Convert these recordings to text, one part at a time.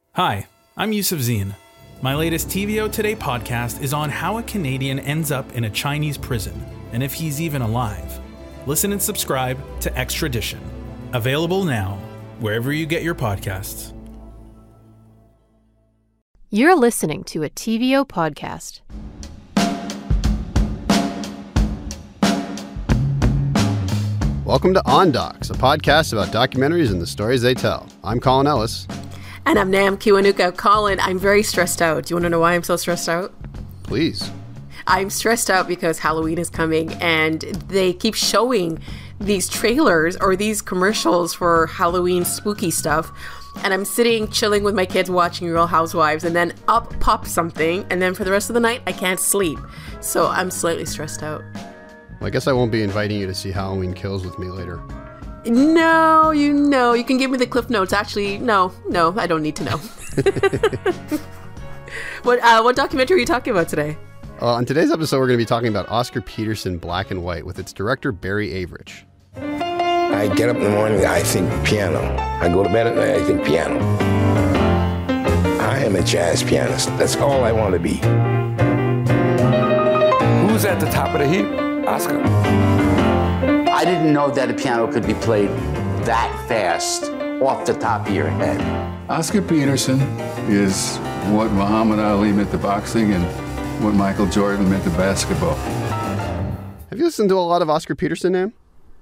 Hi, I'm Yusuf Zine. My latest TVO Today podcast is on how a Canadian ends up in a Chinese prison, and if he's even alive. Listen and subscribe to Extradition. Available now, wherever you get your podcasts. You're listening to a TVO podcast. Welcome to On Docs, a podcast about documentaries and the stories they tell. I'm Colin Ellis. And I'm Nam Kiwanuka. Colin, I'm very stressed out. Do you want to know why I'm so stressed out? Please. I'm stressed out because Halloween is coming and they keep showing these trailers or these commercials for Halloween spooky stuff. And I'm sitting, chilling with my kids watching Real Housewives, and then up pops something, and then for the rest of the night, I can't sleep. So I'm slightly stressed out. Well, I guess I won't be inviting you to see Halloween Kills with me later. No, you can give me the cliff notes. Actually, no, I don't need to know. What documentary are you talking about today? On today's episode, we're going to be talking about Oscar Peterson Black and White with its director, Barry Averich. I get up in the morning, I think piano. I go to bed at night, I think piano. I am a jazz pianist. That's all I want to be. Who's at the top of the heap? Oscar. I didn't know that a piano could be played that fast off the top of your head. Oscar Peterson is what Muhammad Ali meant to boxing and what Michael Jordan meant to basketball. Have you listened to a lot of Oscar Peterson, Nam?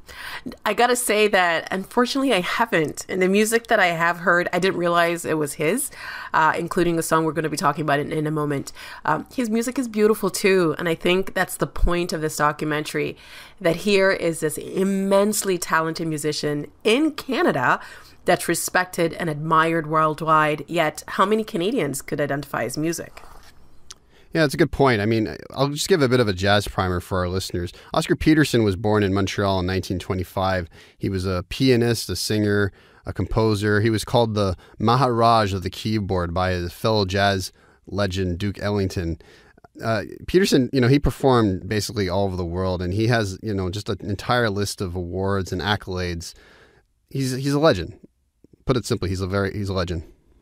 I gotta say that, unfortunately, I haven't. And the music that I have heard, I didn't realize it was his, including the song we're going to be talking about in a moment. His music is beautiful, too. And I think that's the point of this documentary, that here is this immensely talented musician in Canada that's respected and admired worldwide. Yet, how many Canadians could identify his music? Yeah, that's a good point. I mean, I'll just give a bit of a jazz primer for our listeners. Oscar Peterson was born in Montreal in 1925. He was a pianist, a singer, a composer. He was called the Maharaj of the keyboard by his fellow jazz legend, Duke Ellington. Peterson, he performed basically all over the world, and he has, just an entire list of awards and accolades. He's a legend. Put it simply, he's a legend.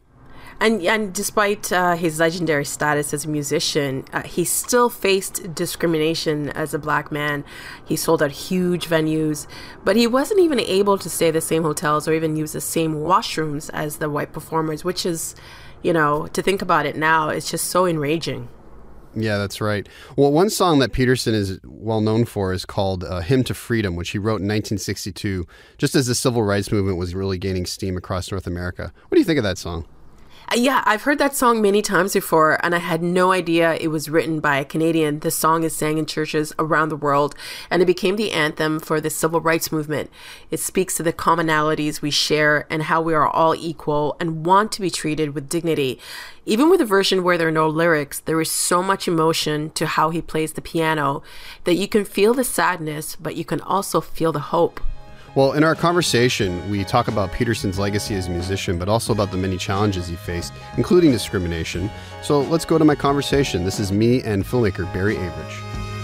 And despite his legendary status as a musician, he still faced discrimination as a black man. He sold out huge venues, but he wasn't even able to stay at the same hotels or even use the same washrooms as the white performers, which is, to think about it now, it's just so enraging. Yeah, that's right. Well, one song that Peterson is well known for is called Hymn to Freedom, which he wrote in 1962, just as the civil rights movement was really gaining steam across North America. What do you think of that song? Yeah, I've heard that song many times before, and I had no idea it was written by a Canadian. The song is sang in churches around the world, and it became the anthem for the civil rights movement. It speaks to the commonalities we share and how we are all equal and want to be treated with dignity. Even with a version where there are no lyrics, there is so much emotion to how he plays the piano that you can feel the sadness, but you can also feel the hope. Well, in our conversation, we talk about Peterson's legacy as a musician, but also about the many challenges he faced, including discrimination. So let's go to my conversation. This is me and filmmaker Barry Averich.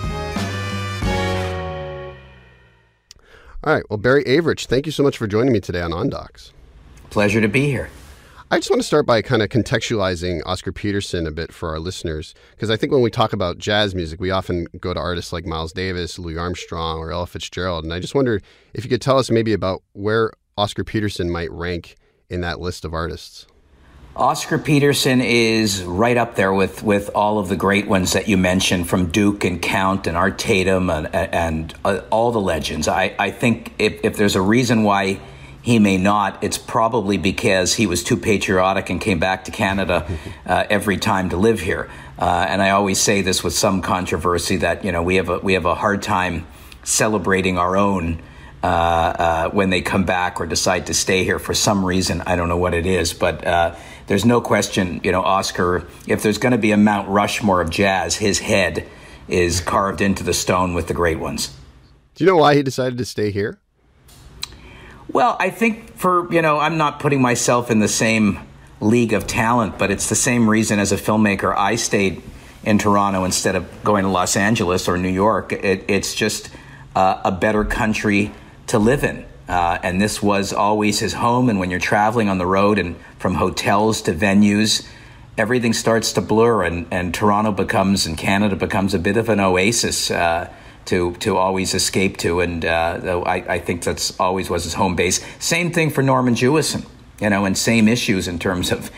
All right. Well, Barry Averich, thank you so much for joining me today on OnDocs. Pleasure to be here. I just want to start by kind of contextualizing Oscar Peterson a bit for our listeners, because I think when we talk about jazz music, we often go to artists like Miles Davis, Louis Armstrong, or Ella Fitzgerald. And I just wonder if you could tell us maybe about where Oscar Peterson might rank in that list of artists. Oscar Peterson is right up there with all of the great ones that you mentioned, from Duke and Count and Art Tatum and all the legends. I think if there's a reason why he may not, it's probably because he was too patriotic and came back to Canada every time to live here. And I always say this with some controversy that, we have a hard time celebrating our own when they come back or decide to stay here for some reason. I don't know what it is, but there's no question, Oscar, if there's going to be a Mount Rushmore of jazz, his head is carved into the stone with the great ones. Do you know why he decided to stay here? Well, I think I'm not putting myself in the same league of talent, but it's the same reason as a filmmaker I stayed in Toronto instead of going to Los Angeles or New York. It's just a better country to live in. And this was always his home. And when you're traveling on the road and from hotels to venues, everything starts to blur, and Toronto becomes, and Canada becomes, a bit of an oasis to always escape to. And I think that's always was his home base. Same thing for Norman Jewison, and same issues in terms of,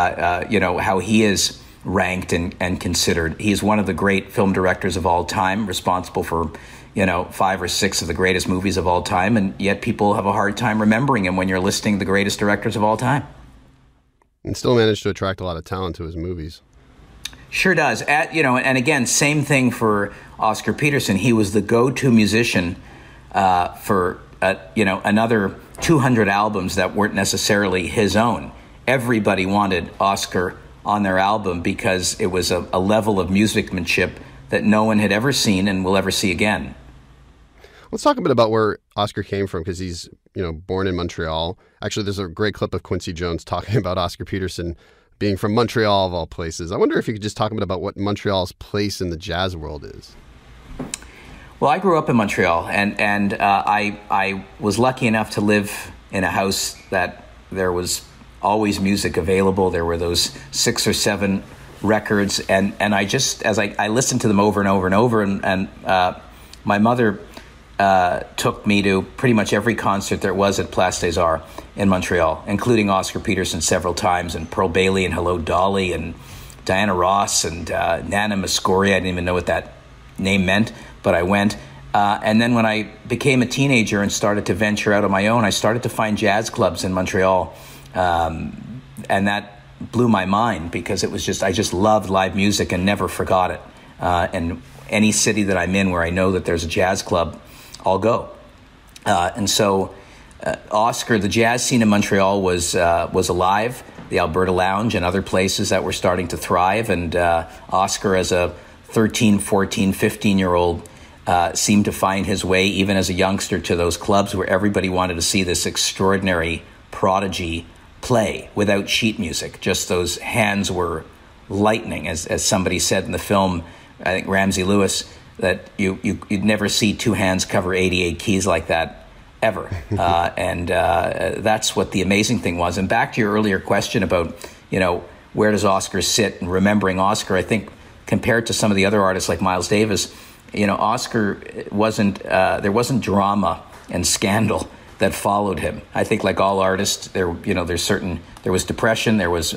how he is ranked and considered. He's one of the great film directors of all time, responsible for 5 or 6 of the greatest movies of all time, and yet people have a hard time remembering him when you're listing the greatest directors of all time. And still managed to attract a lot of talent to his movies. Sure does. And again, same thing for Oscar Peterson. He was the go-to musician for another 200 albums that weren't necessarily his own. Everybody wanted Oscar on their album because it was a level of musicmanship that no one had ever seen and will ever see again. Let's talk a bit about where Oscar came from, because he's, born in Montreal. Actually, there's a great clip of Quincy Jones talking about Oscar Peterson being from Montreal, of all places. I wonder if you could just talk a bit about what Montreal's place in the jazz world is. Well, I grew up in Montreal, and I was lucky enough to live in a house that there was always music available. There were those 6 or 7 records, and I just, as I listened to them over and over and over, and my mother took me to pretty much every concert there was at Place des Arts in Montreal, including Oscar Peterson several times, and Pearl Bailey, and Hello Dolly, and Diana Ross, and Nana Mouskouri. I didn't even know what that name meant, but I went. And then when I became a teenager and started to venture out on my own, I started to find jazz clubs in Montreal, and that blew my mind, because it was just, I just loved live music and never forgot it. And any city that I'm in where I know that there's a jazz club, I'll go. And so Oscar, the jazz scene in Montreal was alive. The Alberta Lounge and other places that were starting to thrive. And Oscar, as a 13, 14, 15-year-old, seemed to find his way, even as a youngster, to those clubs where everybody wanted to see this extraordinary prodigy play without sheet music. Just those hands were lightning, as somebody said in the film, I think Ramsey Lewis, that you'd never see 2 hands cover 88 keys like that ever. And that's what the amazing thing was. And back to your earlier question about, where does Oscar sit, and remembering Oscar, I think compared to some of the other artists like Miles Davis, Oscar wasn't, there wasn't drama and scandal that followed him. I think, like all artists, there was depression, there was,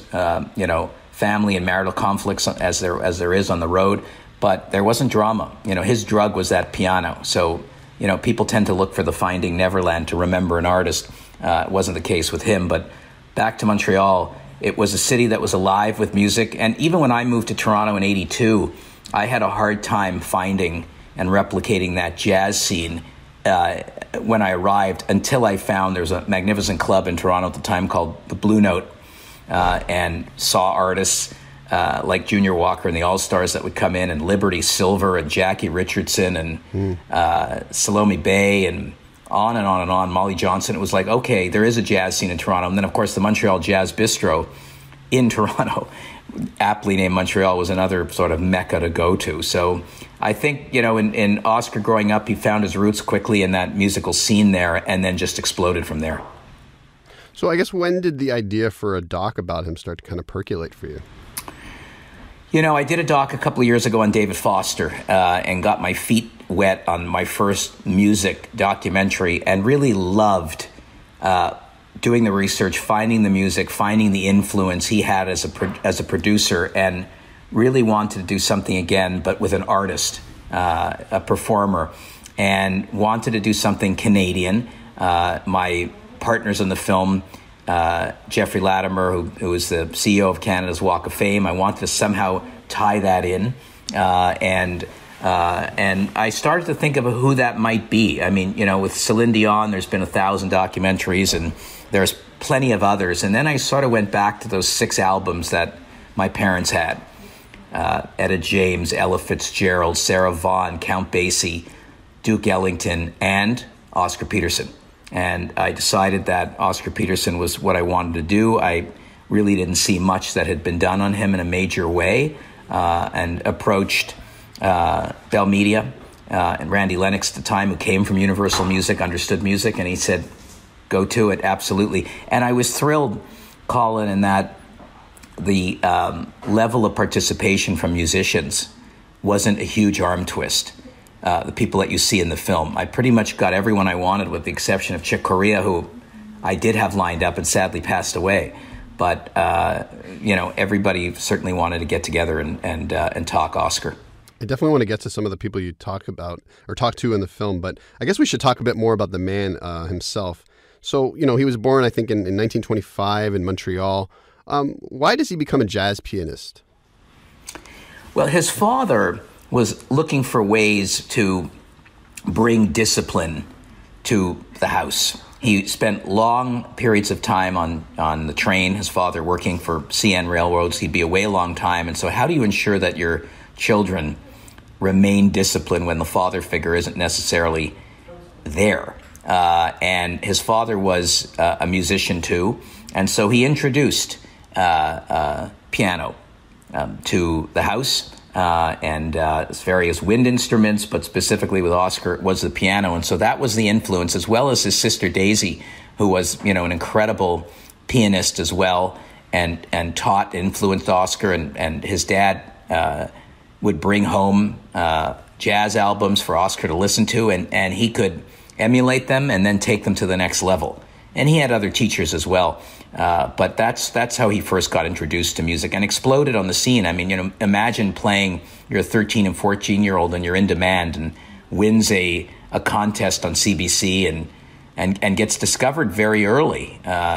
family and marital conflicts as there is on the road, but there wasn't drama. His drug was that piano. So, people tend to look for the Finding Neverland to remember an artist. It wasn't the case with him, but back to Montreal, it was a city that was alive with music. And even when I moved to Toronto in '82, I had a hard time finding and replicating that jazz scene when I arrived, until I found there was a magnificent club in Toronto at the time called the Blue Note, and saw artists like Junior Walker and the All-Stars that would come in, and Liberty Silver and Jackie Richardson and Salome Bay, and on and on and on, Molly Johnson. It was like, okay, there is a jazz scene in Toronto. And then, of course, the Montreal Jazz Bistro in Toronto, aptly named Montreal, was another sort of mecca to go to. So I think, in Oscar growing up, he found his roots quickly in that musical scene there, and then just exploded from there. So I guess, when did the idea for a doc about him start to kind of percolate for you? I did a doc a couple of years ago on David Foster, and got my feet wet on my first music documentary, and really loved doing the research, finding the music, finding the influence he had as a producer, and really wanted to do something again, but with an artist, a performer, and wanted to do something Canadian. My partners in the film, Jeffrey Latimer, who is the CEO of Canada's Walk of Fame, I wanted to somehow tie that in, and I started to think of who that might be. I mean, with Celine Dion, there's been 1,000 documentaries, and there's plenty of others. And then I sort of went back to those 6 albums that my parents had: Etta James, Ella Fitzgerald, Sarah Vaughan, Count Basie, Duke Ellington, and Oscar Peterson. And I decided that Oscar Peterson was what I wanted to do. I really didn't see much that had been done on him in a major way, and approached Bell Media and Randy Lennox at the time, who came from Universal Music, understood music, and he said, Go to it, absolutely. And I was thrilled, Colin, in that the level of participation from musicians wasn't a huge arm twist. The people that you see in the film, I pretty much got everyone I wanted, with the exception of Chick Corea, who I did have lined up and sadly passed away. But everybody certainly wanted to get together and talk Oscar. I definitely want to get to some of the people you talk to in the film, but I guess we should talk a bit more about the man himself. So, he was born, I think, in 1925 in Montreal. Why does he become a jazz pianist? Well, his father was looking for ways to bring discipline to the house. He spent long periods of time on the train, his father working for CN Railroads. He'd be away a long time. And so how do you ensure that your children remain disciplined when the father figure isn't necessarily there? And his father was a musician too. And so he introduced piano to the house. And various wind instruments, but specifically with Oscar, it was the piano. And so that was the influence, as well as his sister Daisy, who was, an incredible pianist as well, and taught, influenced Oscar. And his dad would bring home jazz albums for Oscar to listen to, and he could emulate them and then take them to the next level. And he had other teachers as well. But that's how he first got introduced to music and exploded on the scene. I mean, imagine playing, you're a 13 and 14-year-old and you're in demand and wins a contest on CBC and gets discovered very early,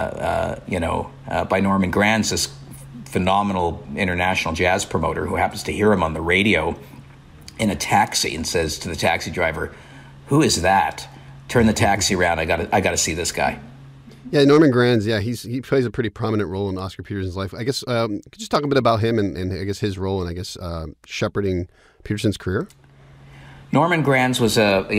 by Norman Granz, this phenomenal international jazz promoter who happens to hear him on the radio in a taxi and says to the taxi driver, "Who is that? Turn the taxi around. I gotta see this guy." Yeah, Norman Granz, he plays a pretty prominent role in Oscar Peterson's life. I guess, could you just talk a bit about him and I guess his role in, shepherding Peterson's career? Norman Granz was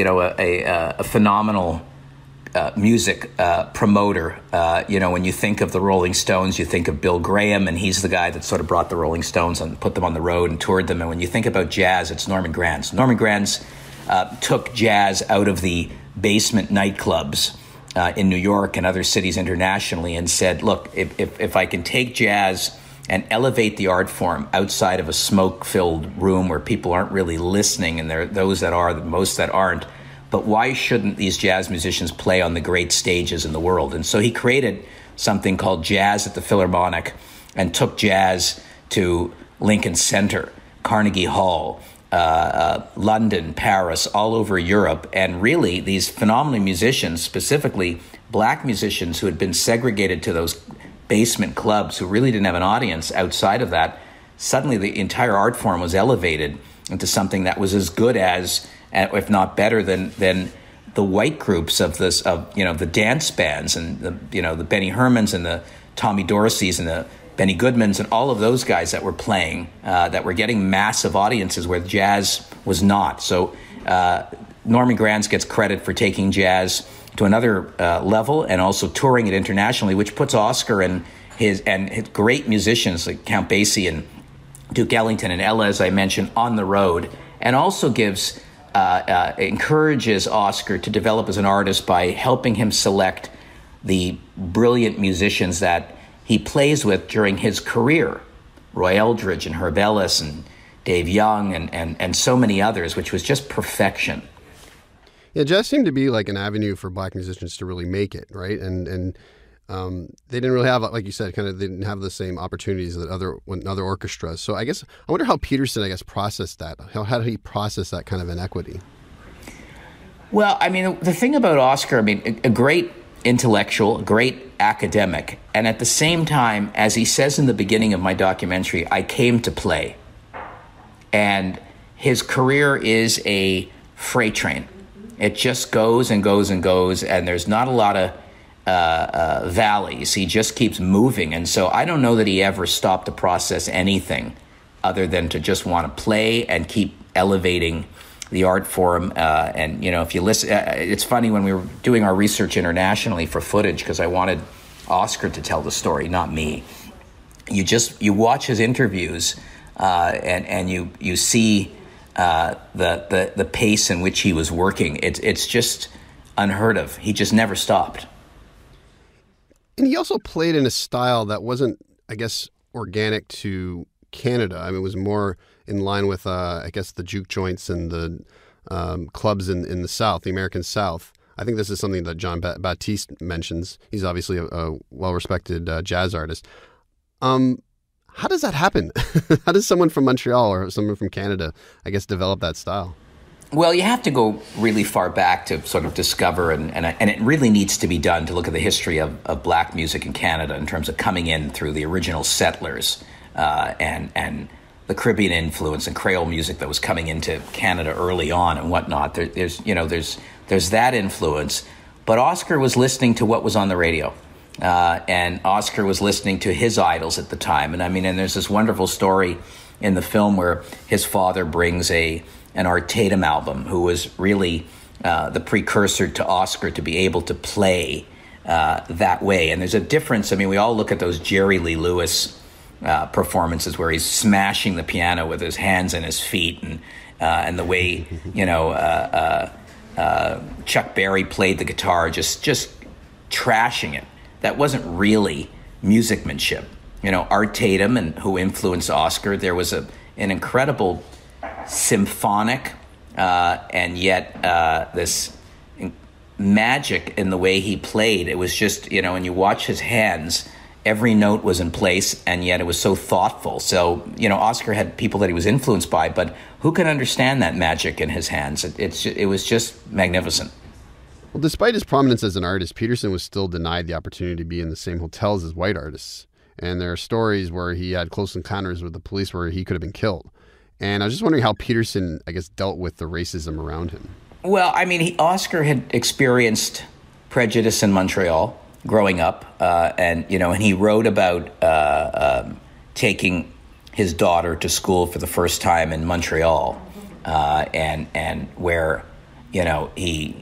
a phenomenal music promoter. When you think of the Rolling Stones, you think of Bill Graham, and he's the guy that sort of brought the Rolling Stones and put them on the road and toured them. And when you think about jazz, it's Norman Granz. Norman Granz took jazz out of the basement nightclubs in New York and other cities internationally and said, look, if I can take jazz and elevate the art form outside of a smoke-filled room where people aren't really listening, and there are those that are, most that aren't, but why shouldn't these jazz musicians play on the great stages in the world? And so he created something called Jazz at the Philharmonic and took jazz to Lincoln Center, Carnegie Hall, London, Paris, all over Europe. And really, these phenomenal musicians, specifically black musicians who had been segregated to those basement clubs, who really didn't have an audience outside of that, suddenly the entire art form was elevated into something that was as good as, if not better than the white groups of the dance bands and the Benny Hermans and the Tommy Dorseys and the Benny Goodmans and all of those guys that were playing, that were getting massive audiences where jazz was not. So Norman Granz gets credit for taking jazz to another level and also touring it internationally, which puts Oscar and his great musicians like Count Basie and Duke Ellington and Ella, as I mentioned, on the road, and also encourages Oscar to develop as an artist by helping him select the brilliant musicians that he plays with during his career, Roy Eldridge and Herb Ellis and Dave Young and so many others, which was just perfection. Yeah, jazz seemed to be like an avenue for black musicians to really make it, right? And they didn't really have, like you said, they didn't have the same opportunities that other orchestras. So I wonder how Peterson, processed that. How did he process that kind of inequity? Well, I mean, the thing about Oscar, a great intellectual, a great academic, and at the same time, as he says in the beginning of my documentary, I came to play. And his career is a freight train. It just goes and goes and goes, and there's not a lot of valleys. He just keeps moving. And so I don't know that he ever stopped to process anything other than to just want to play and keep elevating the art form. And, if you listen, it's funny when we were doing our research internationally for footage, because I wanted Oscar to tell the story, not me. You watch his interviews and you see the pace in which he was working. It's just unheard of. He just never stopped. And he also played in a style that wasn't, I guess, organic to Canada. I mean, it was more in line with, I guess, the juke joints and the clubs in the South, the American South. I think this is something that John Baptiste mentions. He's obviously a well-respected jazz artist. How does that happen? How does someone from Montreal or someone from Canada, I guess, develop that style? Well, you have to go really far back to sort of discover, and it really needs to be done to look at the history of black music in Canada in terms of coming in through the original settlers and the Caribbean influence and Creole music that was coming into Canada early on and whatnot. There's that influence, but Oscar was listening to what was on the radio. And Oscar was listening to his idols at the time. And I mean, and there's this wonderful story in the film where his father brings an Art Tatum album, who was really the precursor to Oscar to be able to play that way. And there's a difference. I mean, we all look at those Jerry Lee Lewis performances where he's smashing the piano with his hands and his feet, and the way, Chuck Berry played the guitar, just trashing it. That wasn't really musicmanship. Art Tatum, and who influenced Oscar, there was an incredible symphonic and yet this magic in the way he played. It was just, when you watch his hands, every note was in place, and yet it was so thoughtful. So, Oscar had people that he was influenced by, but who can understand that magic in his hands? It was just magnificent. Well, despite his prominence as an artist, Peterson was still denied the opportunity to be in the same hotels as white artists. And there are stories where he had close encounters with the police where he could have been killed. And I was just wondering how Peterson, I guess, dealt with the racism around him. Well, I mean, Oscar had experienced prejudice in Montreal growing up, and he wrote about taking his daughter to school for the first time in Montreal, and where, he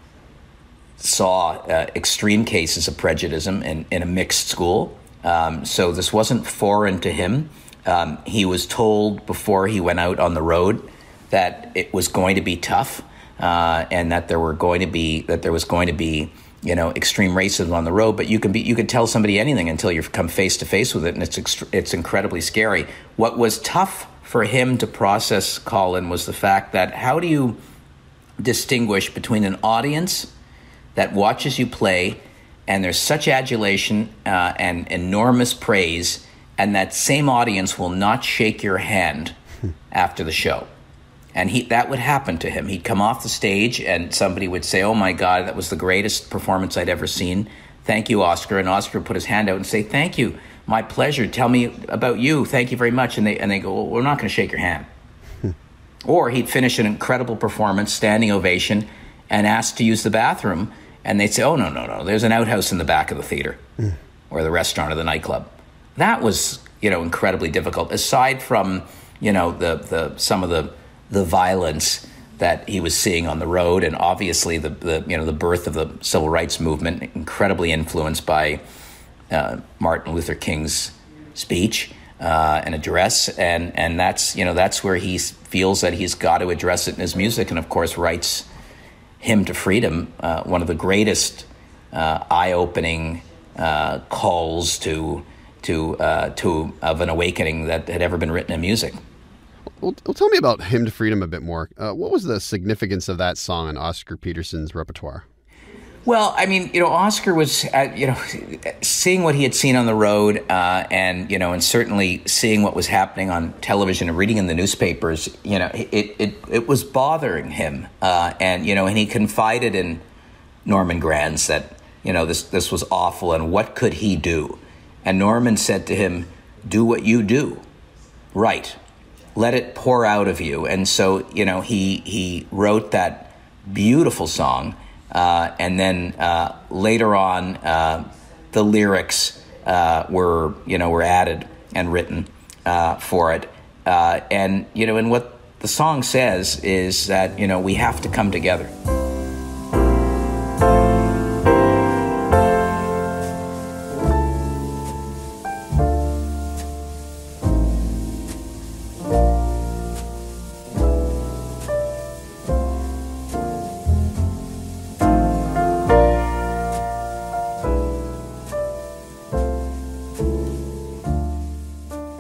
saw extreme cases of prejudice in a mixed school. So this wasn't foreign to him. He was told before he went out on the road that it was going to be tough, and that there was going to be extreme racism on the road. But you can tell somebody anything until you come face to face with it, and it's incredibly scary. What was tough for him to process, Colin, was the fact that how do you distinguish between an audience that watches you play and there's such adulation and enormous praise, and that same audience will not shake your hand after the show. And that would happen to him. He'd come off the stage and somebody would say, "Oh my God, that was the greatest performance I'd ever seen. Thank you, Oscar." And Oscar would put his hand out and say, "Thank you, my pleasure. Tell me about you. Thank you very much." And they go, "Well, we're not going to shake your hand." Or he'd finish an incredible performance, standing ovation, and ask to use the bathroom. And they'd say, "Oh, no. There's an outhouse in the back of the theater or the restaurant or the nightclub." That was, incredibly difficult. Aside from, some of the violence that he was seeing on the road, and obviously the birth of the civil rights movement, incredibly influenced by Martin Luther King's speech and address, and that's where he feels that he's got to address it in his music, and of course writes Hymn to Freedom, one of the greatest eye-opening calls to of an awakening that had ever been written in music. Well, tell me about Hymn to Freedom a bit more. What was the significance of that song in Oscar Peterson's repertoire? Well, I mean, Oscar was, seeing what he had seen on the road, and certainly seeing what was happening on television and reading in the newspapers, it was bothering him, and he confided in Norman Granz that this was awful, and what could he do? And Norman said to him, "Do what you do, right? Let it pour out of you." And so he wrote that beautiful song. And then later on, the lyrics were added and written for it. And what the song says is that we have to come together.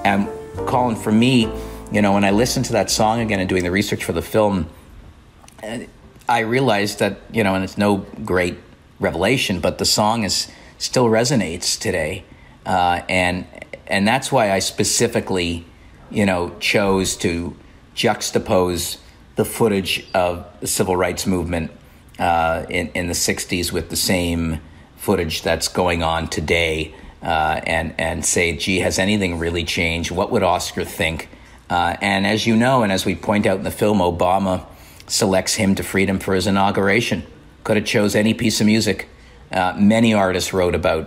And Colin, for me, when I listened to that song again and doing the research for the film, I realized that, and it's no great revelation, but the song still resonates today. And that's why I specifically, chose to juxtapose the footage of the civil rights movement in the 60s with the same footage that's going on today, and say, gee, has anything really changed? What would Oscar think? And as you know, and as we point out in the film, Obama selects Hymn to Freedom for his inauguration. Could have chose any piece of music. Many artists wrote about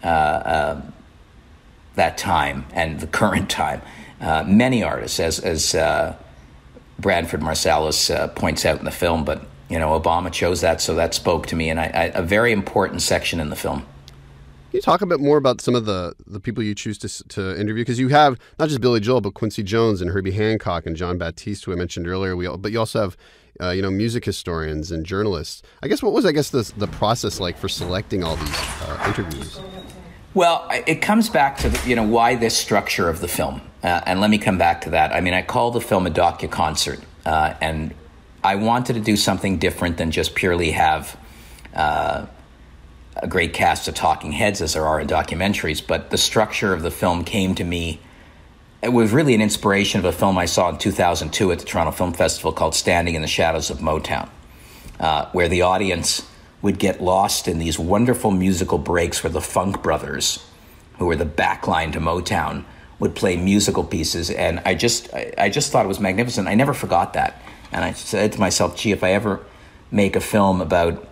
that time and the current time. Many artists, as Branford Marsalis points out in the film, but Obama chose that, so that spoke to me, and a very important section in the film. Can you talk a bit more about some of the people you choose to interview? Because you have not just Billy Joel, but Quincy Jones and Herbie Hancock and John Baptiste, who I mentioned earlier. But you also have music historians and journalists. I guess what was the process like for selecting all these interviews? Well, it comes back to why this structure of the film, and let me come back to that. I mean, I call the film a docu-concert, and I wanted to do something different than just purely have a great cast of talking heads as there are in documentaries, but the structure of the film came to me. It was really an inspiration of a film I saw in 2002 at the Toronto Film Festival called Standing in the Shadows of Motown, where the audience would get lost in these wonderful musical breaks where the Funk Brothers, who were the backline to Motown, would play musical pieces. And I just thought it was magnificent. I never forgot that. And I said to myself, gee, if I ever make a film about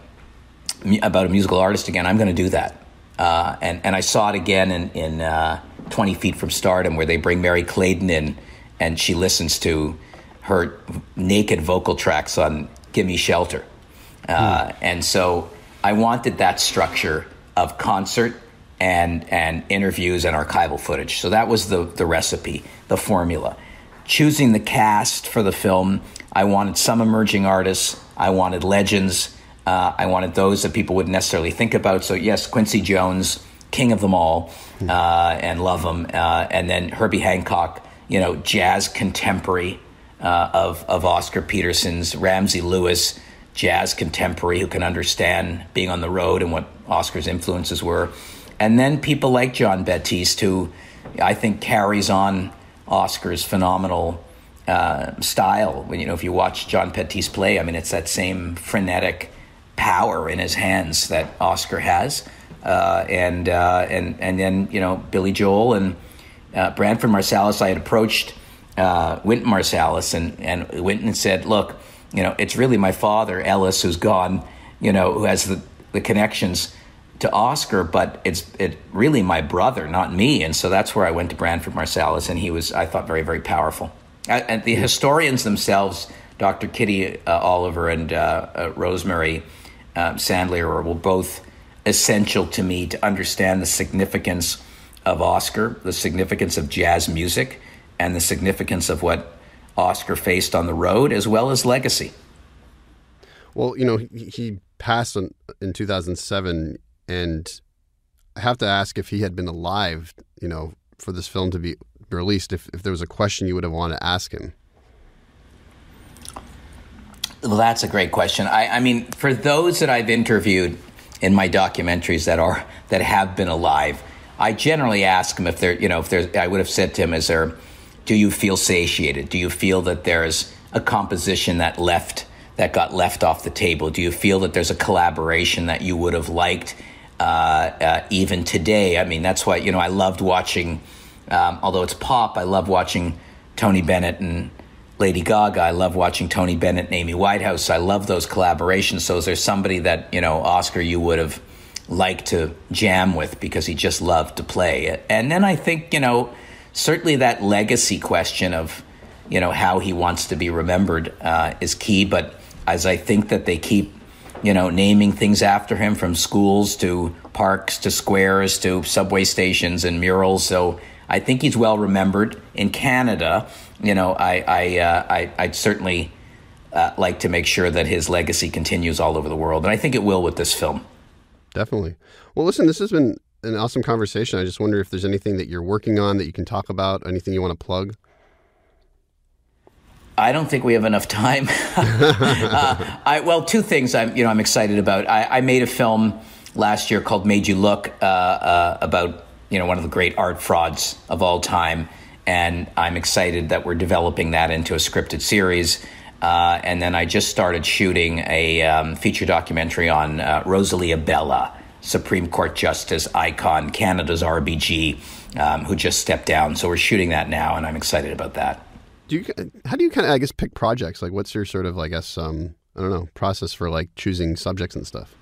a musical artist again, I'm going to do that. And I saw it again in 20 Feet from Stardom, where they bring Mary Clayton in, and she listens to her naked vocal tracks on Gimme Shelter. And so I wanted that structure of concert and interviews and archival footage. So that was the recipe, the formula. Choosing the cast for the film, I wanted some emerging artists. I wanted legends. I wanted those that people wouldn't necessarily think about. So yes, Quincy Jones, king of them all, and love him. And then Herbie Hancock, jazz contemporary of Oscar Peterson's. Ramsey Lewis, jazz contemporary who can understand being on the road and what Oscar's influences were. And then people like John Baptiste, who I think carries on Oscar's phenomenal style. When if you watch John Baptiste play, I mean, it's that same frenetic power in his hands that Oscar has. And then Billy Joel and Branford Marsalis. I had approached Wynton Marsalis, and Wynton said, look, it's really my father, Ellis, who's gone, who has the connections to Oscar, but it's really my brother, not me. And so that's where I went to Branford Marsalis, and he was, I thought, very, very powerful. And the historians themselves, Dr. Kitty Oliver and Rosemary Sandler, were both essential to me to understand the significance of Oscar, the significance of jazz music, and the significance of what Oscar faced on the road, as well as legacy. Well, he passed in 2007, and I have to ask if he had been alive, for this film to be released, if there was a question you would have wanted to ask him. Well, that's a great question. I mean, for those that I've interviewed in my documentaries that have been alive, I generally ask them if I would have said to him, do you feel satiated? Do you feel that there's a composition that got left off the table? Do you feel that there's a collaboration that you would have liked even today? I mean, that's why, I loved watching, although it's pop, I love watching Tony Bennett and Lady Gaga. I love watching Tony Bennett and Amy Winehouse. I love those collaborations. So is there somebody that, Oscar, you would have liked to jam with because he just loved to play? And then I think, certainly that legacy question of, how he wants to be remembered is key. But as I think that they keep, naming things after him, from schools to parks to squares to subway stations and murals. So I think he's well remembered. In Canada, I'd certainly like to make sure that his legacy continues all over the world. And I think it will with this film. Definitely. Well, listen, this has been an awesome conversation. I just wonder if there's anything that you're working on that you can talk about, anything you want to plug. I don't think we have enough time. Well, two things I'm excited about. I made a film last year called Made You Look about one of the great art frauds of all time, and I'm excited that we're developing that into a scripted series. And then I just started shooting a feature documentary on Rosalia Bella, Supreme Court Justice icon, Canada's RBG, who just stepped down. So we're shooting that now, and I'm excited about that. How do you kind of, I guess, pick projects? Like, what's your sort of, I guess, I don't know, process for like choosing subjects and stuff?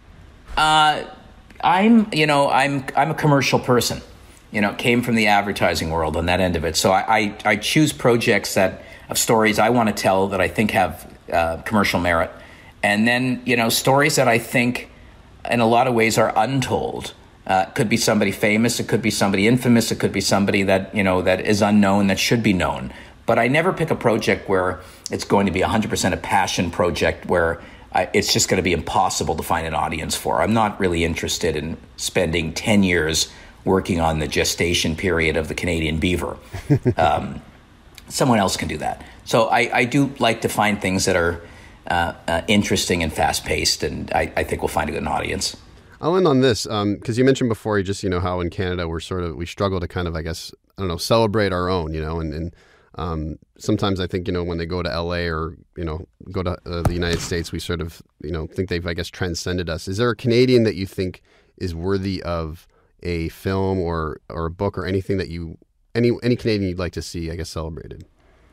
I'm a commercial person. Came from the advertising world on that end of it. So I choose projects of stories I want to tell that I think have commercial merit, and then stories that I think, in a lot of ways, are untold. It could be somebody famous, it could be somebody infamous, it could be somebody that that is unknown that should be known. But I never pick a project where it's going to be 100% a passion project where it's just going to be impossible to find an audience for. I'm not really interested in spending 10 years working on the gestation period of the Canadian beaver. Someone else can do that. So I do like to find things that are interesting and fast-paced, and I think we'll find a good audience. I'll end on this, because you mentioned before, how in Canada we struggle to kind of, I guess, celebrate our own, and sometimes I think, when they go to LA or, go to the United States, we sort of, think they've, I guess, transcended us. Is there a Canadian that you think is worthy of a film or a book or anything that any Canadian you'd like to see, I guess, celebrated?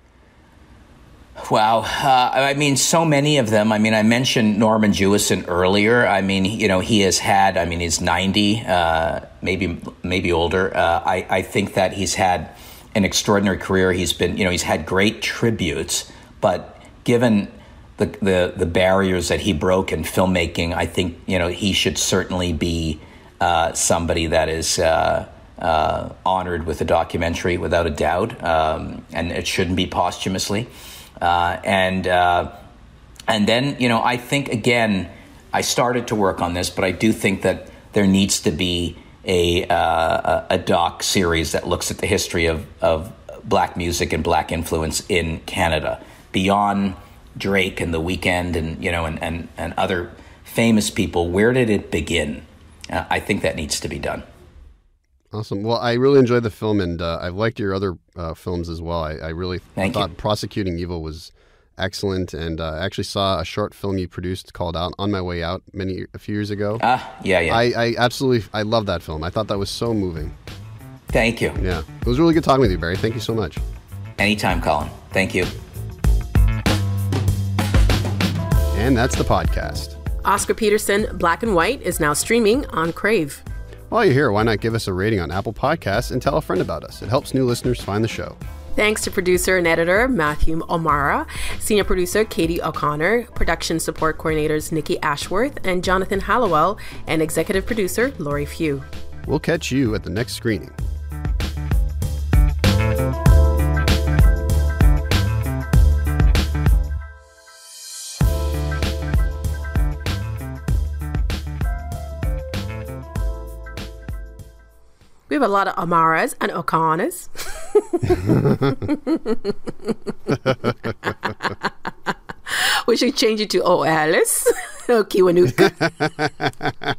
Wow. So many of them. I mentioned Norman Jewison earlier. He has had, he's 90, maybe older. I think that he's had an extraordinary career. He's been, he's had great tributes, but given the barriers that he broke in filmmaking, I think, he should certainly be somebody that is honored with a documentary, without a doubt, and it shouldn't be posthumously. And then, I think, again, I started to work on this, but I do think that there needs to be a doc series that looks at the history of Black music and Black influence in Canada, beyond Drake and The Weeknd and other famous people. Where did it begin? I think that needs to be done. Awesome. Well, I really enjoyed the film, and I've liked your other films as well. I really thought Prosecuting Evil was excellent, and I actually saw a short film you produced called On My Way Out a few years ago. Yeah. I love that film. I thought that was so moving. Thank you. Yeah. It was really good talking with you, Barry. Thank you so much. Anytime, Colin. Thank you. And that's the podcast. Oscar Peterson, Black and White, is now streaming on Crave. While you're here, why not give us a rating on Apple Podcasts and tell a friend about us? It helps new listeners find the show. Thanks to producer and editor Matthew O'Mara, senior producer Katie O'Connor, production support coordinators Nikki Ashworth and Jonathan Hallowell, and executive producer Lori Few. We'll catch you at the next screening. We have a lot of Amaras and O'Connors. We should change it to O'Alice. Kiwanuka.